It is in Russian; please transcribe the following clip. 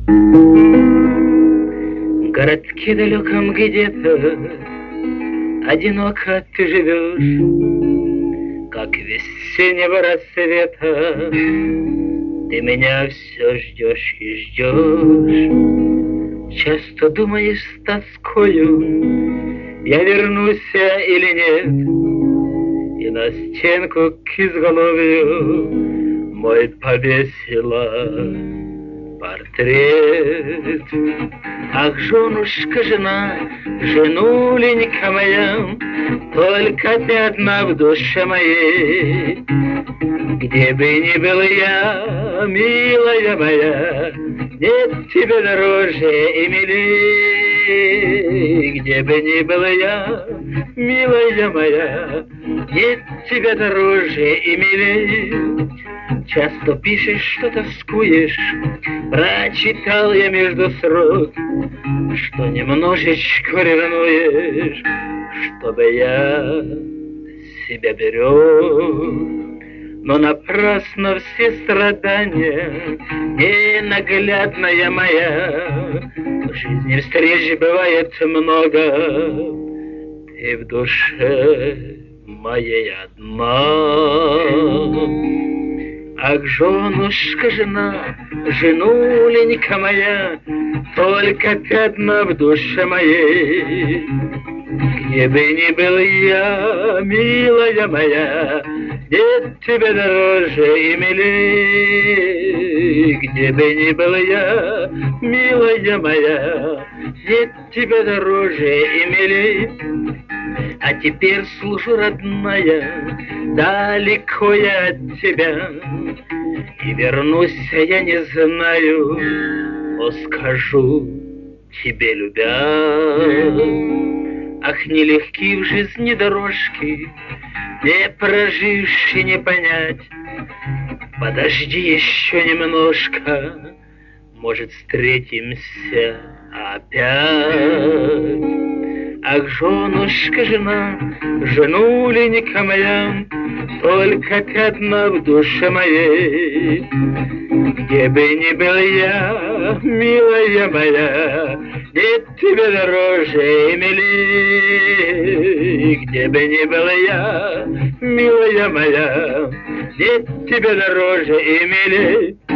В городке далеком где-то одиноко ты живешь, как весеннего рассвета. Ты меня все ждешь и ждешь. Часто думаешь с тоскою, я вернусь или нет, и на стенку к изголовью мой повесила портрет. Ах, женушка, жена, женуленька моя, только ты одна в душе моей. Где бы ни был я, милая моя, нет тебе дороже и милей. Где бы ни был я, милая моя, нет тебя дороже и милей. Часто пишешь, что тоскуешь, прочитал я между строк, что немножечко ревнуешь, чтобы я себя берег. Но напрасно все страдания, ненаглядная моя. В жизни встреч бывает много, ты в душе моей одна. Ах, женушка, жена, женуленька моя, только ты одна в душе моей. Где бы ни был я, милая моя, нет тебе дороже и милей. Где бы ни был я, милая моя, нет тебе дороже и милей. А теперь, служу, родная, далеко я от тебя, и вернусь я не знаю, но скажу тебе, любя. Ах, нелегки в жизни дорожки, не прожившь и не понять. Подожди еще немножко, может, встретимся опять. Ах, женушка, жена, женуленька моя, только ты одна в душе моей. Где бы ни был я, милая моя, нет тебе дороже и милей. Где бы ни был я, милая моя, нет тебе дороже и милей.